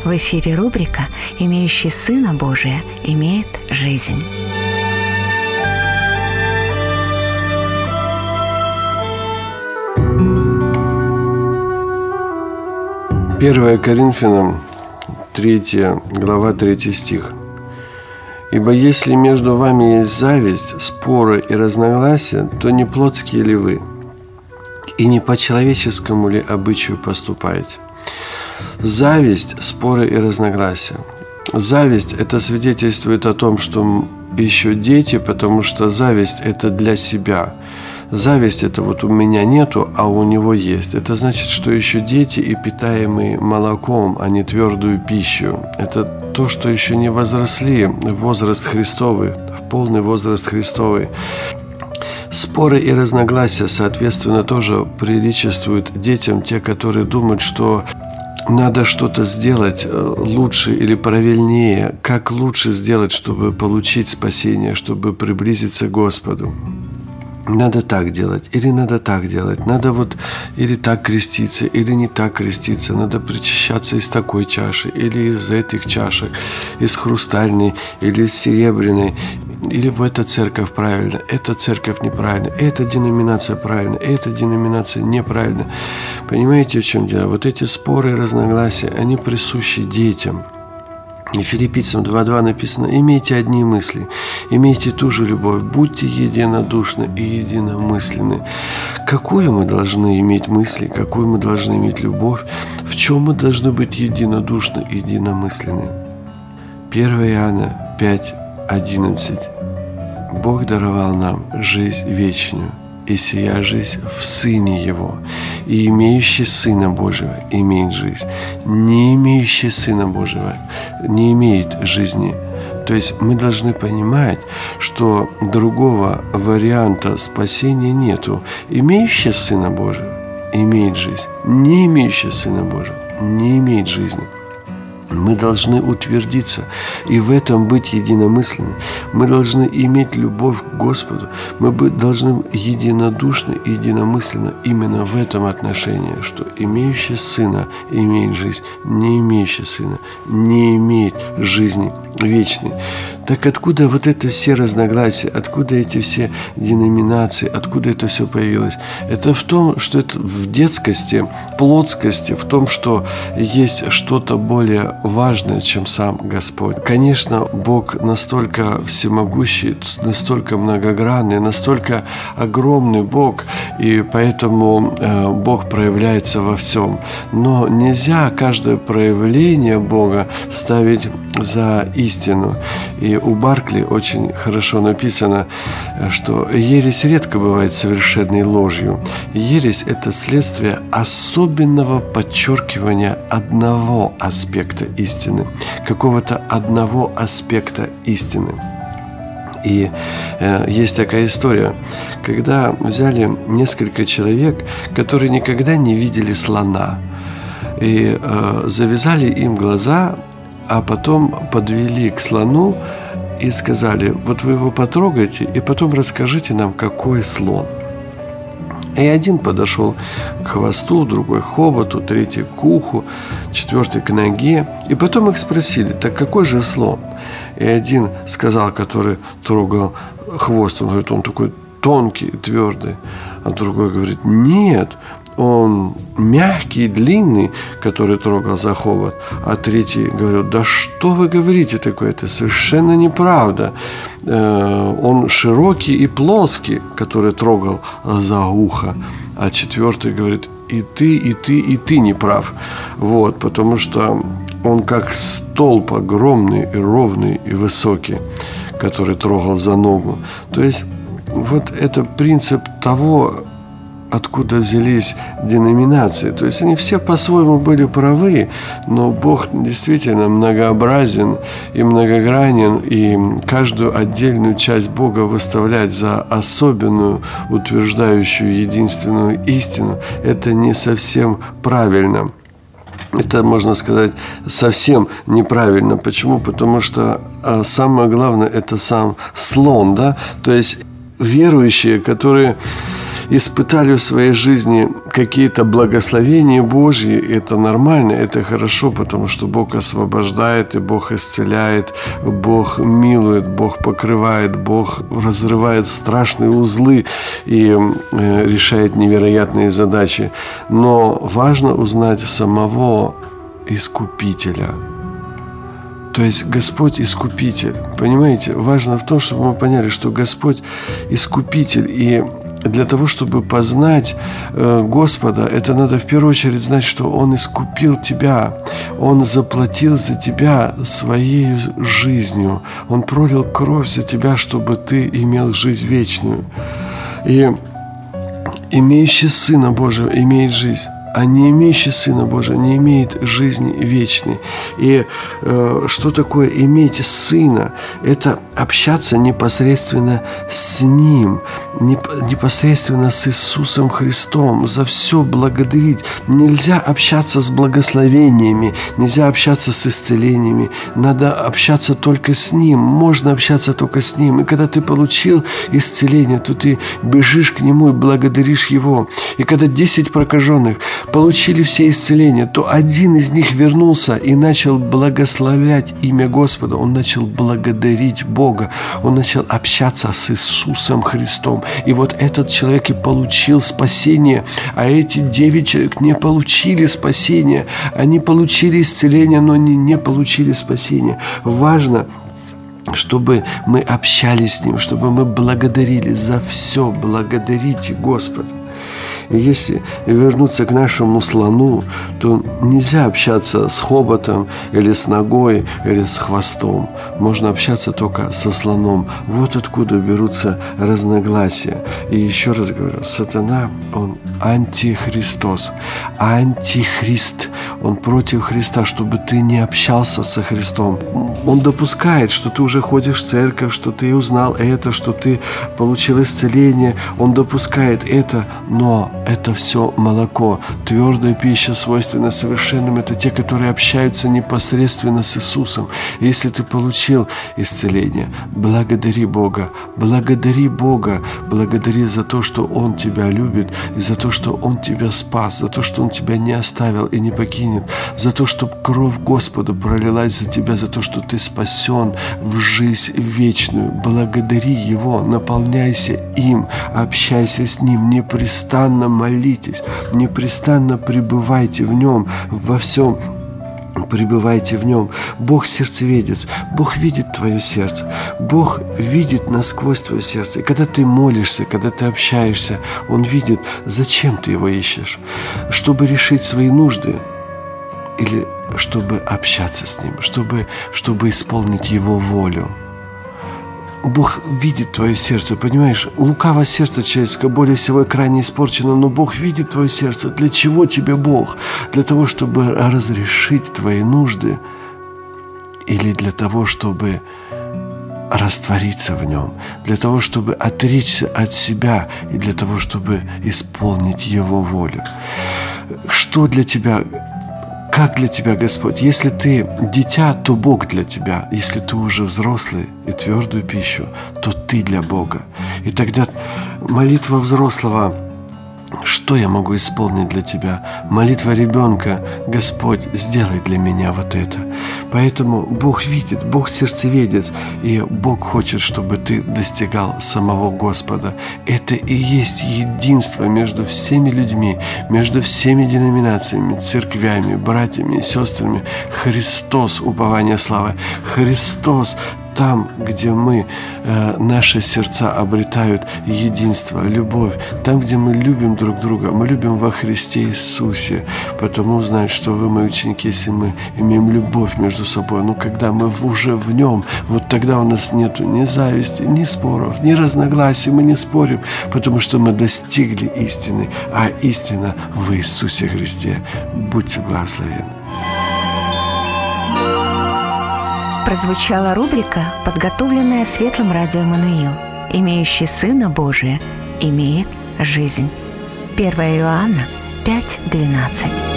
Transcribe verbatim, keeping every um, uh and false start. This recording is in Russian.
В эфире рубрика «Имеющий Сына Божия имеет жизнь». первое Коринфянам, третья глава, третий стих. «Ибо если между вами есть зависть, споры и разногласия, то не плотские ли вы, и не по человеческому ли обычаю поступаете?» Зависть, споры и разногласия. Зависть – это свидетельствует о том, что еще дети, потому что зависть – это для себя. Зависть – это вот у меня нету, а у него есть. Это значит, что еще дети и питаемые молоком, а не твердую пищу. Это то, что еще не возросли в возраст Христовый, в полный возраст Христовый. Споры и разногласия, соответственно, тоже приличествуют детям, те, которые думают, что надо что-то сделать лучше или правильнее, как лучше сделать, чтобы получить спасение, чтобы приблизиться к Господу. Надо так делать, или надо так делать, надо вот или так креститься, или не так креститься, надо причащаться из такой чаши, или из этих чашек, из хрустальной, или из серебряной, или в эта церковь правильно, эта церковь неправильно, эта деноминация правильно, эта деноминация неправильно. Понимаете, в чем дело? Вот эти споры и разногласия, они присущи детям. И Филиппийцам два два написано: «Имейте одни мысли, имейте ту же любовь, будьте единодушны и единомысленны». Какую мы должны иметь мысли, какую мы должны иметь любовь, в чем мы должны быть единодушны и единомысленны? первое Иоанна пять одиннадцать. «Бог даровал нам жизнь вечную, и сия жизнь в Сыне Его, и имеющий Сына Божьего имеет жизнь, не имеющий Сына Божьего не имеет жизни». То есть мы должны понимать, что другого варианта спасения нету. Имеющий Сына Божьего имеет жизнь, не имеющий Сына Божьего не имеет жизни. Мы должны утвердиться и в этом быть единомысленны. Мы должны иметь любовь к Господу. Мы должны единодушны и единомысленно именно в этом отношении, что имеющий Сына имеет жизнь, не имеющий Сына не имеет жизни вечной. Так откуда вот это все разногласия, откуда эти все деноминации, откуда это все появилось? Это в том, что это в детскости, плотскости, в том, что есть что-то более важное, чем сам Господь. Конечно, Бог настолько всемогущий, настолько многогранный, настолько огромный Бог, и поэтому э, Бог проявляется во всем. Но нельзя каждое проявление Бога ставить за истину. И у Баркли очень хорошо написано, что ересь редко бывает совершенной ложью. Ересь – это следствие особенного подчеркивания одного аспекта истины, какого-то одного аспекта истины. И э, есть такая история, когда взяли несколько человек, которые никогда не видели слона, и э, завязали им глаза, а потом подвели к слону и сказали: вот вы его потрогайте, и потом расскажите нам, какой слон. И один подошел к хвосту, другой к хоботу, третий к уху, четвертый к ноге. И потом их спросили: так какой же слон? И один сказал, который трогал хвост, он говорит: он такой тонкий, твердый. А другой говорит: нет, он мягкий, длинный, который трогал за хобот. А третий говорил: да что вы говорите такое, это совершенно неправда. Он широкий и плоский, который трогал за ухо. А четвертый говорит: и ты, и ты, и ты не прав. Вот, потому что он как столб огромный и ровный и высокий, который трогал за ногу. То есть вот это принцип того, откуда взялись деноминации. То есть они все по-своему были правы, но Бог действительно многообразен и многогранен, и каждую отдельную часть Бога выставлять за особенную, утверждающую единственную истину, это не совсем правильно. Это, можно сказать, совсем неправильно. Почему? Потому что самое главное – это сам слон, да? То есть верующие, которые испытали в своей жизни какие-то благословения Божьи, это нормально, это хорошо, потому что Бог освобождает, и Бог исцеляет, Бог милует, Бог покрывает, Бог разрывает страшные узлы и э, решает невероятные задачи. Но важно узнать самого Искупителя. То есть Господь Искупитель. Понимаете, важно в том, чтобы мы поняли, что Господь Искупитель. И для того, чтобы познать э, Господа, это надо в первую очередь знать, что Он искупил тебя. Он заплатил за тебя своей жизнью. Он пролил кровь за тебя, чтобы ты имел жизнь вечную. И имеющий Сына Божьего имеет жизнь, а не имеющий Сына Божия не имеет жизни вечной. И э, что такое иметь Сына? Это общаться непосредственно с Ним, непосредственно с Иисусом Христом, за все благодарить. Нельзя общаться с благословениями, нельзя общаться с исцелениями. Надо общаться только с Ним. Можно общаться только с Ним. И когда ты получил исцеление, то ты бежишь к Нему и благодаришь Его. И когда десять прокаженных получили все исцеления, то один из них вернулся и начал благословлять имя Господа. Он начал благодарить Бога. Он начал общаться с Иисусом Христом. И вот этот человек и получил спасение, а эти девять человек не получили спасения. Они получили исцеление, но они не получили спасения. Важно, чтобы мы общались с Ним, чтобы мы благодарили за все. Благодарите Господа. И если вернуться к нашему слону, то нельзя общаться с хоботом или с ногой, или с хвостом. Можно общаться только со слоном. Вот откуда берутся разногласия. И еще раз говорю, сатана, он антихристос. Антихрист. Он против Христа, чтобы ты не общался со Христом. Он допускает, что ты уже ходишь в церковь, что ты узнал это, что ты получил исцеление. Он допускает это, но это все молоко. Твердая пища, свойственна совершенным, это те, которые общаются непосредственно с Иисусом. Если ты получил исцеление, благодари Бога. Благодари Бога. Благодари за то, что Он тебя любит, и за то, что Он тебя спас, за то, что Он тебя не оставил и не покинет, за то, что кровь Господа пролилась за тебя, за то, что ты спасен в жизнь вечную. Благодари Его, наполняйся им, общайся с Ним, непрестанно молитесь, непрестанно пребывайте в Нем, во всем пребывайте в Нем. Бог сердцеведец, Бог видит твое сердце, Бог видит насквозь твое сердце. И когда ты молишься, когда ты общаешься, Он видит, зачем ты Его ищешь, чтобы решить свои нужды или чтобы общаться с Ним, чтобы, чтобы исполнить Его волю. Бог видит твое сердце, понимаешь? Лукаво сердце человеческое более всего крайне испорчено, но Бог видит твое сердце. Для чего тебе Бог? Для того, чтобы разрешить твои нужды или для того, чтобы раствориться в Нем, для того, чтобы отречься от себя и для того, чтобы исполнить Его волю? Что для тебя? Как для тебя Господь? Если ты дитя, то Бог для тебя. Если ты уже взрослый и твердую пищу, то ты для Бога. И тогда молитва взрослого: что я могу исполнить для тебя? Молитва ребенка: Господь, сделай для меня вот это. Поэтому Бог видит, Бог сердцеведец, и Бог хочет, чтобы ты достигал самого Господа. Это и есть единство между всеми людьми, между всеми деноминациями, церквями, братьями и сестрами. Христос, упование славы. Христос там, где мы, э, наши сердца обретают единство, любовь, там, где мы любим друг друга, мы любим во Христе Иисусе. Потому узнают, что вы мои ученики, если мы имеем любовь между собой. Но когда мы уже в Нем, вот тогда у нас нету ни зависти, ни споров, ни разногласий, мы не спорим, потому что мы достигли истины, а истина в Иисусе Христе. Будьте благословенны. Прозвучала рубрика, подготовленная Светлым Радио Эммануил. Имеющий Сына Божия имеет жизнь. первое Иоанна пять двенадцать.